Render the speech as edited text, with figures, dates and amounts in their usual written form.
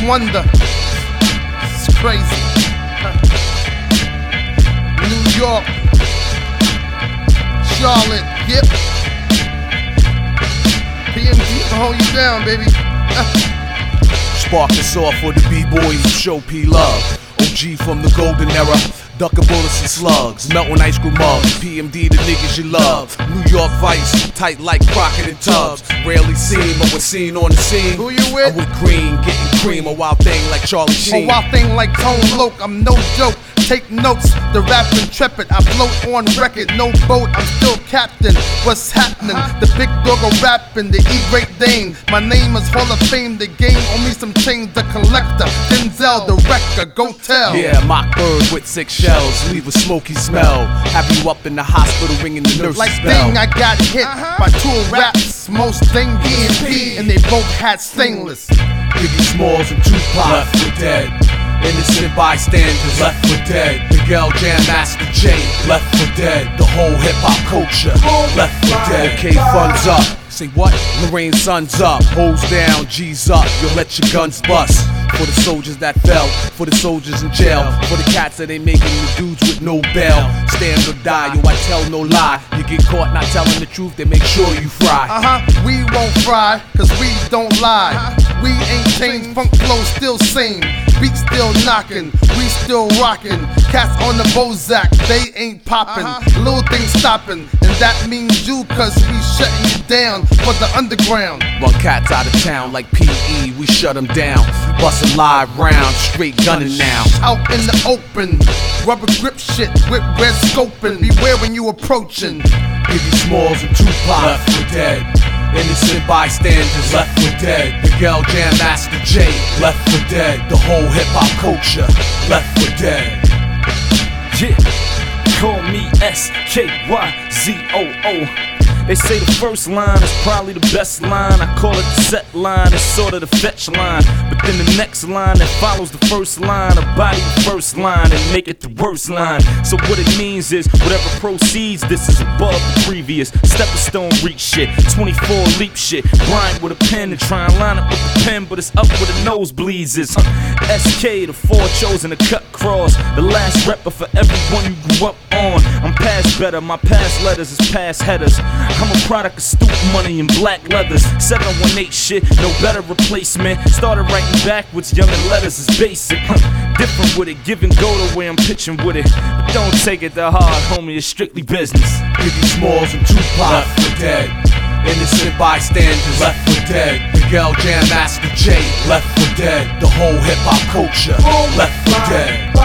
wonder. It's crazy. New York, Charlotte, yep. PMD can hold you down, baby. Spark this off for the B-boys who show P love. OG from the golden era, ducking bullets and slugs, melting ice cream mugs. PMD the niggas you love. New York Vice, tight like Crockett and Tubbs. Rarely seen, but we're seen on the scene. Who you with? I'm with Green, getting cream, a wild thing like Charlie Sheen. A wild thing like Tone Loc, I'm no joke. Take notes, the rap intrepid. I float on record, no boat, I'm still captain. What's happening? The big dog of rapping, the E-Great Dane. My name is Hall of Fame, the game on me some chains. The collector, Denzel, the wrecker, go tell. Yeah, mock bird with 6 shells, leave a smoky smell. Have you up in the hospital ringing the nurse's like bell. Thing, I got hit by 2 raps, most thing DNP, and they both had stainless. Biggie Smalls and Tupac left for dead. Innocent bystanders left for dead. Miguel Jam Master J left for dead. The whole hip hop culture left for dead. Okay, funds up. Say what? Lorraine, sun's up. Hoes down, G's up. You'll let your guns bust. For the soldiers that fell, for the soldiers in jail, for the cats that ain't making the dudes with no bail. Stand or die, yo, I tell no lie. You get caught not telling the truth, they make sure you fry. We won't fry, cause we don't lie. We ain't changed, funk flow still same. Beat still knocking, we still rocking. Cats on the Bozak, they ain't popping. Little things stopping, and that means you, cause we shutting you down for the underground. Run cats out of town like PE, we shut them down. Bustin' live rounds, straight gunning now. Out in the open, rubber grip shit with red scoping. Beware when you approaching. Biggie Smalls and Tupac left for dead. Innocent bystanders left for dead. Miguel Jam Master J left for dead. The whole hip hop culture left for dead. Yeah, call me SKYZOO. They say the first line is probably the best line. I call it the set line, it's sort of the fetch line. But then the next line that follows the first line, a body the first line and make it the worst line. So what it means is whatever proceeds, this is above the previous. Stepping stone reach shit, 24 leap shit. Bryant with a pen and try and line up with the pen, but it's up where the nosebleeds is. SK, the 4 chosen to cut cross. The last rapper for everyone you grew up on. I'm past better, my past letters is past headers. I'm a product of stupid money and black leathers. 718 shit, no better replacement. Started writing backwards, young and letters is basic. Different with it, give and go the way I'm pitching with it. But don't take it that hard, homie, it's strictly business. Biggie Smalls and Tupac left for dead. Innocent bystanders left for dead. Miguel Jam Master J left for dead. The whole hip hop culture left for dead.